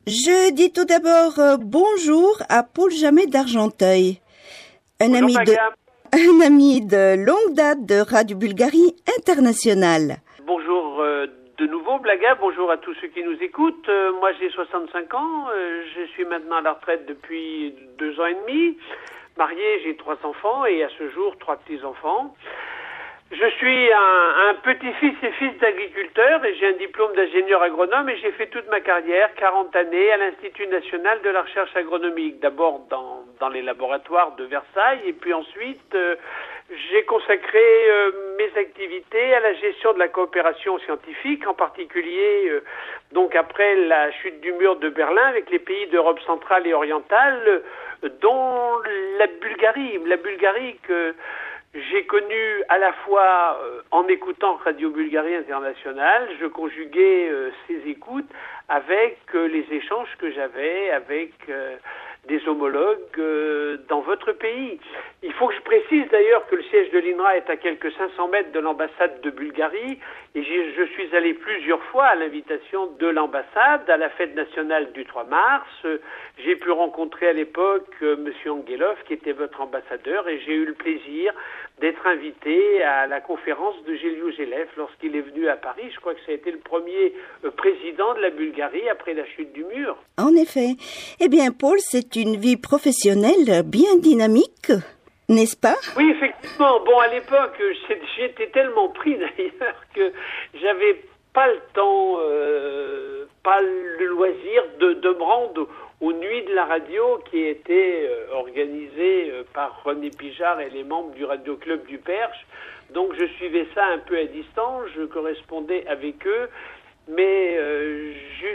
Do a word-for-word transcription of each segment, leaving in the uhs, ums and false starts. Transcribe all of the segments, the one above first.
Je dis tout d'abord euh, bonjour à Paul Jamet d'Argenteuil, un Bonjour, ami de Maga. un ami de longue date de Radio Bulgarie Internationale. Bonjour euh, de nouveau, Blaga. Bonjour à tous ceux qui nous écoutent. Euh, moi, j'ai soixante-cinq ans. Euh, je suis maintenant à la retraite depuis deux ans et demi. Marié, j'ai trois enfants et à ce jour, trois petits-enfants. Je suis un, un petit-fils et fils d'agriculteur et j'ai un diplôme d'ingénieur agronome et j'ai fait toute ma carrière, quarante années, à l'Institut national de la recherche agronomique. D'abord dans, dans les laboratoires de Versailles et puis ensuite euh, j'ai consacré euh, mes activités à la gestion de la coopération scientifique, en particulier euh, donc après la chute du mur de Berlin avec les pays d'Europe centrale et orientale, euh, dont la Bulgarie. La Bulgarie que j'ai connu à la fois euh, en écoutant Radio Bulgarie Internationale, je conjuguais euh, ces écoutes avec euh, les échanges que j'avais avec euh, des homologues euh, dans votre pays. Il faut que je précise d'ailleurs que le siège de l'I N R A est à quelques cinq cents mètres de l'ambassade de Bulgarie et je suis allé plusieurs fois à l'invitation de l'ambassade à la fête nationale du trois mars. J'ai pu rencontrer à l'époque euh, Monsieur Angelov qui était votre ambassadeur et j'ai eu le plaisir d'être invité à la conférence de Geliou-Gelev lorsqu'il est venu à Paris. Je crois que ça a été le premier euh, président de la Bulgarie après la chute du mur. En effet. Eh bien, Paul, c'est une vie professionnelle bien dynamique, n'est-ce pas? Oui, effectivement. Bon, à l'époque, j'étais tellement pris d'ailleurs que j'avais pas le temps, euh, pas le loisir de, de me rendre aux Nuits de la radio qui étaient euh, organisées euh, par René Pijard et les membres du Radio Club du Perche. Donc je suivais ça un peu à distance, je correspondais avec eux, mais euh,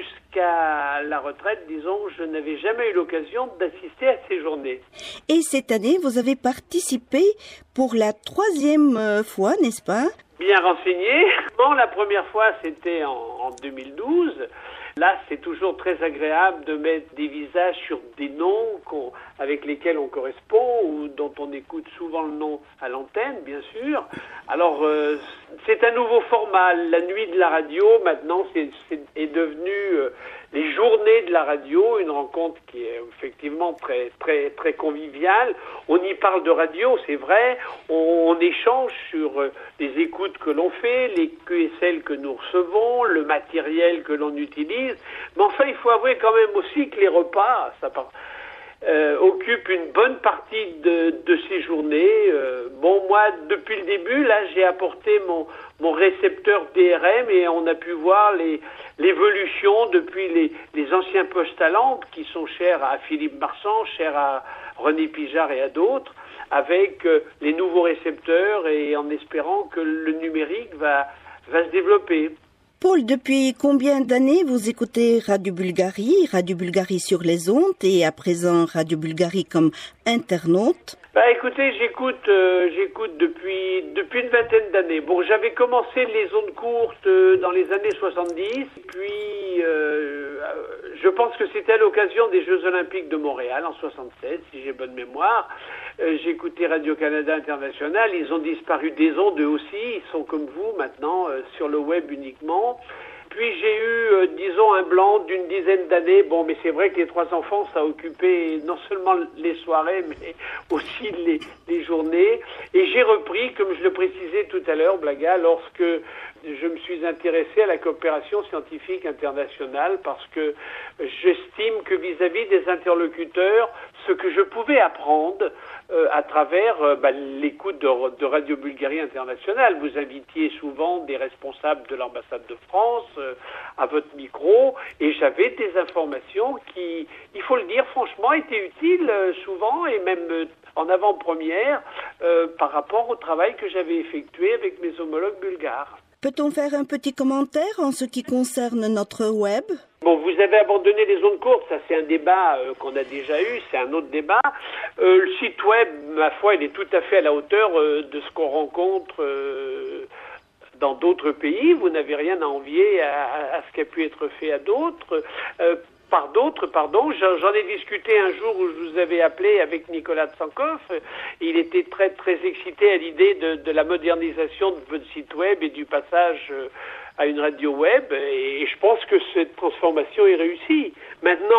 jusqu'à la retraite, disons, je n'avais jamais eu l'occasion d'assister à ces journées. Et cette année, vous avez participé pour la troisième euh, fois, n'est-ce pas? Bien renseigné. Bon, la première fois, c'était en, en deux mille douze. Là, c'est toujours très agréable de mettre des visages sur des noms qu'on, avec lesquels on correspond ou dont on écoute souvent le nom à l'antenne, bien sûr. Alors, euh, c'est un nouveau format. La nuit de la radio, maintenant, c'est, c'est, est devenu euh, les journées de la radio, une rencontre qui est effectivement très, très, très conviviale. On y parle de radio, c'est vrai. On, on échange sur euh, les écoutes que l'on fait, les Q et celles que nous recevons, le matériel que l'on utilise. Mais enfin, il faut avouer quand même aussi que les repas, ça part, euh, occupent une bonne partie de, de ces journées. Euh, bon, moi, depuis le début, là, j'ai apporté mon, mon récepteur D R M et on a pu voir les, l'évolution depuis les, les anciens postes à lampe qui sont chers à Philippe Marsan, chers à René Pijard et à d'autres, avec euh, les nouveaux récepteurs et en espérant que le numérique va, va se développer. Paul, depuis combien d'années vous écoutez Radio Bulgarie, Radio Bulgarie sur les ondes et à présent Radio Bulgarie comme internaute? Bah écoutez, j'écoute, euh, j'écoute depuis depuis une vingtaine d'années. Bon, j'avais commencé les ondes courtes euh, dans les années soixante-dix, puis euh, je pense que c'était à l'occasion des Jeux Olympiques de Montréal en soixante-sept, si j'ai bonne mémoire. Euh, j'ai écouté Radio-Canada International, ils ont disparu des ondes eux aussi, ils sont comme vous maintenant euh, sur le web uniquement. Puis j'ai eu, euh, disons, un blanc d'une dizaine d'années. Bon, mais c'est vrai que les trois enfants, ça a occupé non seulement les soirées, mais aussi les, les journées. Et j'ai repris, comme je le précisais tout à l'heure, Blaga, lorsque je me suis intéressé à la coopération scientifique internationale, parce que j'estime que vis-à-vis des interlocuteurs, ce que je pouvais apprendre euh, à travers euh, bah, l'écoute de, de Radio Bulgarie Internationale. Vous invitiez souvent des responsables de l'ambassade de France euh, à votre micro, et j'avais des informations qui, il faut le dire franchement, étaient utiles euh, souvent, et même euh, en avant-première euh, par rapport au travail que j'avais effectué avec mes homologues bulgares. Peut-on faire un petit commentaire en ce qui concerne notre web? Bon, vous avez abandonné les ondes courtes, ça c'est un débat euh, qu'on a déjà eu, c'est un autre débat. Euh, le site web, ma foi, il est tout à fait à la hauteur euh, de ce qu'on rencontre euh, dans d'autres pays. Vous n'avez rien à envier à, à ce qui a pu être fait à d'autres. Euh, par d'autres, pardon. J'en ai discuté un jour où je vous avais appelé avec Nicolas Tsankov. Il était très très excité à l'idée de, de la modernisation de votre site web et du passage à une radio web, et je pense que cette transformation est réussie. Maintenant,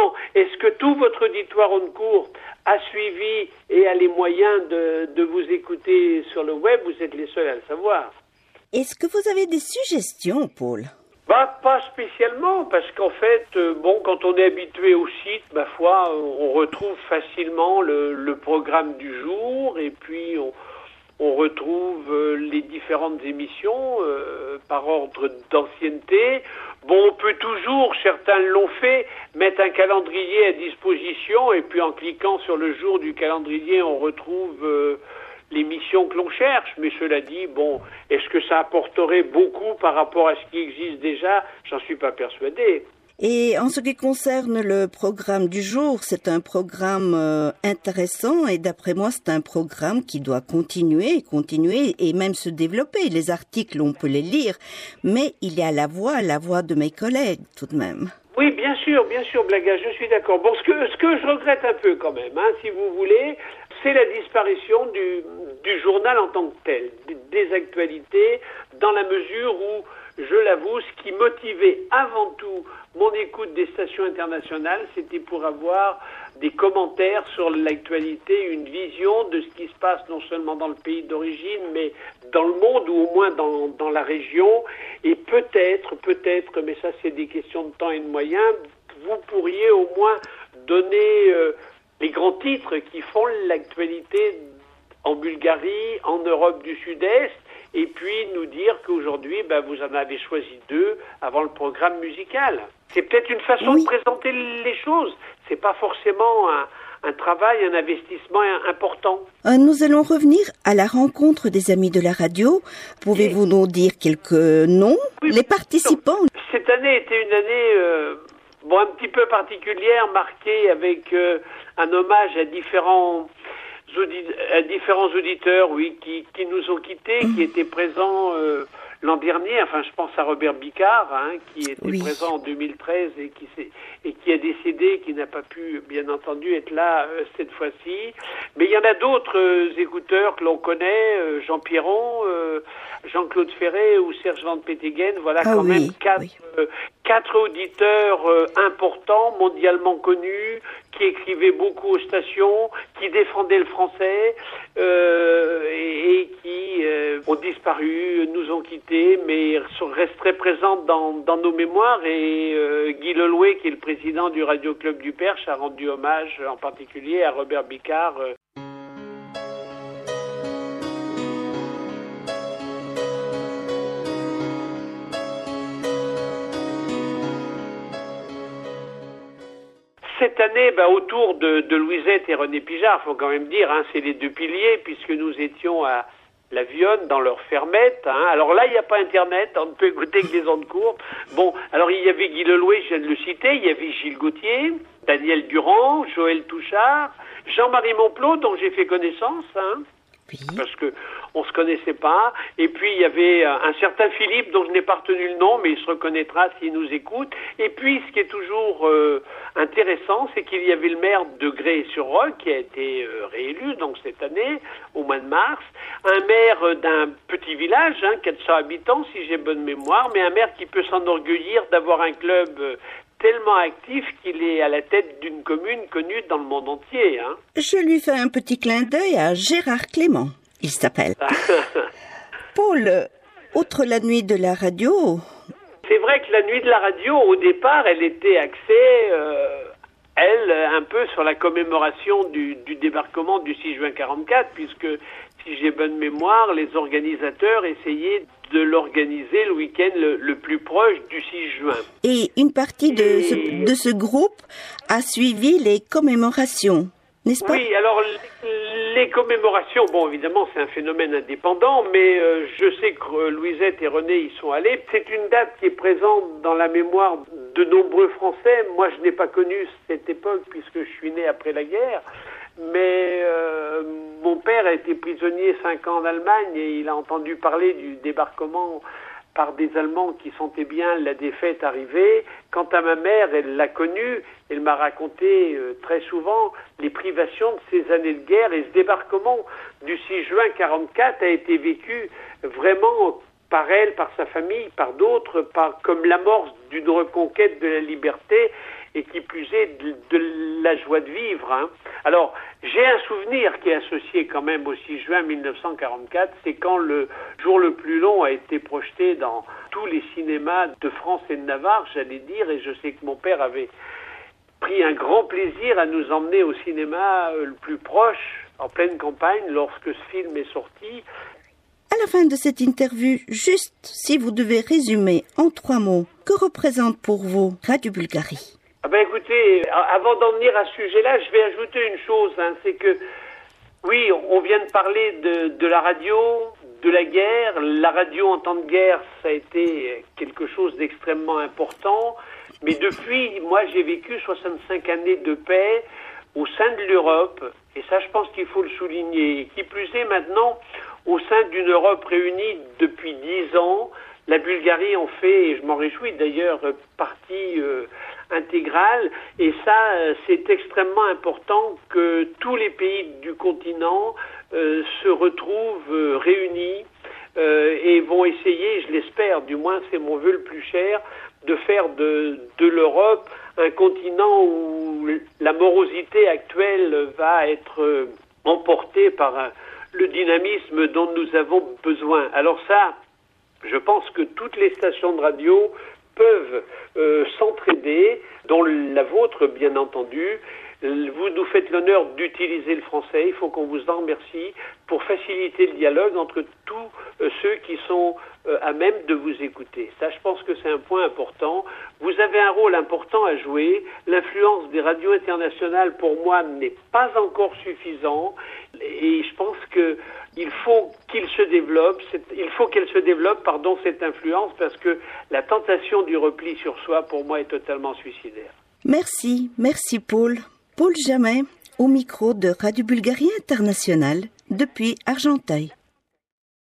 maintenant, est-ce que tout votre auditoire Oncourt a suivi et a les moyens de, de vous écouter sur le web? Vous êtes les seuls à le savoir. Est-ce que vous avez des suggestions, Paul? Bah, pas spécialement, parce qu'en fait, euh, bon, quand on est habitué au site, ma foi, on retrouve facilement le, le programme du jour, et puis on, on retrouve euh, les différentes émissions euh, par ordre d'ancienneté. Bon, on peut toujours, certains l'ont fait, mettre un calendrier à disposition, et puis en cliquant sur le jour du calendrier, on retrouve euh, l'émission que l'on cherche. Mais cela dit, bon, est-ce que ça apporterait beaucoup par rapport à ce qui existe déjà? J'en suis pas persuadé. Et en ce qui concerne le programme du jour, c'est un programme euh, intéressant et d'après moi, c'est un programme qui doit continuer, continuer et même se développer. Les articles, on peut les lire, mais il y a la voix, la voix de mes collègues tout de même. Oui, bien sûr, bien sûr, Blaga, je suis d'accord. Bon, ce que, ce que je regrette un peu quand même, hein, si vous voulez, c'est la disparition du, du journal en tant que tel, des actualités, dans la mesure où, je l'avoue, ce qui motivait avant tout mon écoute des stations internationales, c'était pour avoir des commentaires sur l'actualité, une vision de ce qui se passe non seulement dans le pays d'origine, mais dans le monde ou au moins dans, dans la région. Et peut-être, peut-être, mais ça c'est des questions de temps et de moyens, vous pourriez au moins donner euh, les grands titres qui font l'actualité en Bulgarie, en Europe du Sud-Est, et puis nous dire qu'aujourd'hui, ben, vous en avez choisi deux avant le programme musical. C'est peut-être une façon oui. de présenter les choses. C'est pas forcément un, un travail, un investissement important. Euh, nous allons revenir à la rencontre des amis de la radio. Pouvez-vous oui. nous dire quelques noms? Oui, les participants. Cette année était une année euh, bon, un petit peu particulière, marquée avec euh, un hommage à différents à différents auditeurs, oui, qui, qui nous ont quittés, qui étaient présents euh, l'an dernier. Enfin, je pense à Robert Bicard, hein, qui était oui. présent en deux mille treize et qui s'est, et qui a décédé, qui n'a pas pu, bien entendu, être là euh, cette fois-ci. Mais il y en a d'autres euh, écouteurs que l'on connaît, euh, Jean Pierron, euh, Jean-Claude Ferré ou Serge Van Peteguen. Voilà ah, quand oui, même quatre, oui. euh, quatre auditeurs euh, importants, mondialement connus, qui écrivaient beaucoup aux stations, qui défendaient le français euh, et, et qui euh, ont disparu, nous ont quittés, mais sont, restent très présents dans, dans nos mémoires. Et euh, Guy Lelouet, qui est le président du Radio Club du Perche, a rendu hommage en particulier à Robert Bicard. Euh, Cette année, bah, autour de, de Louisette et René Pijard, il faut quand même dire, hein, c'est les deux piliers, puisque nous étions à la Vionne, dans leur fermette. Hein. Alors là, il n'y a pas Internet, on ne peut écouter que les ondes courtes. Bon, alors il y avait Guy Lelouet, je viens de le citer, il y avait Gilles Gauthier, Daniel Durand, Joël Touchard, Jean-Marie Monplot, dont j'ai fait connaissance, hein, oui. parce que on se connaissait pas. Et puis il y avait un certain Philippe, dont je n'ai pas retenu le nom, mais il se reconnaîtra s'il nous écoute. Et puis ce qui est toujours euh, intéressant, c'est qu'il y avait le maire de Grès-sur-Roc qui a été euh, réélu donc cette année au mois de mars, un maire euh, d'un petit village, hein, quatre cents habitants si j'ai bonne mémoire, mais un maire qui peut s'enorgueillir d'avoir un club euh, tellement actif qu'il est à la tête d'une commune connue dans le monde entier. Hein. Je lui fais un petit clin d'œil à Gérard Clément. Il s'appelle. Paul, outre la nuit de la radio... C'est vrai que la nuit de la radio, au départ, elle était axée, euh, elle, un peu sur la commémoration du, du débarquement du six juin quarante-quatre, puisque, si j'ai bonne mémoire, les organisateurs essayaient de l'organiser le week-end le, le plus proche du six juin. Et une partie de, Et... ce, de ce groupe a suivi les commémorations, n'est-ce pas? Oui, alors... Les commémorations, bon, évidemment, c'est un phénomène indépendant, mais euh, je sais que euh, Louisette et René y sont allés. C'est une date qui est présente dans la mémoire de nombreux Français. Moi, je n'ai pas connu cette époque puisque je suis né après la guerre, mais euh, mon père a été prisonnier cinq ans en Allemagne et il a entendu parler du débarquement par des Allemands qui sentaient bien la défaite arriver. Quant à ma mère, elle l'a connue, elle m'a raconté euh, très souvent les privations de ces années de guerre, et ce débarquement du six juin quarante-quatre a été vécu vraiment par elle, par sa famille, par d'autres, par, comme l'amorce d'une reconquête de la liberté. et qui plus est de, de la joie de vivre. Hein. Alors, j'ai un souvenir qui est associé quand même au six juin mille neuf cent quarante-quatre, c'est quand le jour le plus long a été projeté dans tous les cinémas de France et de Navarre, j'allais dire, et je sais que mon père avait pris un grand plaisir à nous emmener au cinéma le plus proche, en pleine campagne, lorsque ce film est sorti. À la fin de cette interview, juste si vous devez résumer en trois mots, que représente pour vous Radio Bulgarie? Ah ben écoutez, avant d'en venir à ce sujet-là, je vais ajouter une chose, hein, c'est que, oui, on vient de parler de, de la radio, de la guerre. La radio en temps de guerre, ça a été quelque chose d'extrêmement important. Mais depuis, moi, j'ai vécu soixante-cinq années de paix au sein de l'Europe. Et ça, je pense qu'il faut le souligner. Et qui plus est, maintenant, au sein d'une Europe réunie depuis dix ans, la Bulgarie en fait, et je m'en réjouis d'ailleurs, partie euh, intégrale. Et ça, c'est extrêmement important que tous les pays du continent euh, se retrouvent euh, réunis euh, et vont essayer, je l'espère, du moins c'est mon vœu le plus cher, de faire de, de l'Europe un continent où la morosité actuelle va être euh, emportée par euh, le dynamisme dont nous avons besoin. Alors ça, je pense que toutes les stations de radio peuvent euh, s'entraider, dont la vôtre, bien entendu. Vous nous faites l'honneur d'utiliser le français, il faut qu'on vous en remercie, pour faciliter le dialogue entre tous euh, ceux qui sont euh, à même de vous écouter. Ça, je pense que c'est un point important. Vous avez un rôle important à jouer. L'influence des radios internationales, pour moi, n'est pas encore suffisante. Et je pense que il faut qu'il se développe, il faut qu'elle se développe, pardon, cette influence, parce que la tentation du repli sur soi, pour moi, est totalement suicidaire. Merci, merci Paul. Paul Jamet, au micro de Radio Bulgarie Internationale, depuis Argenteuil.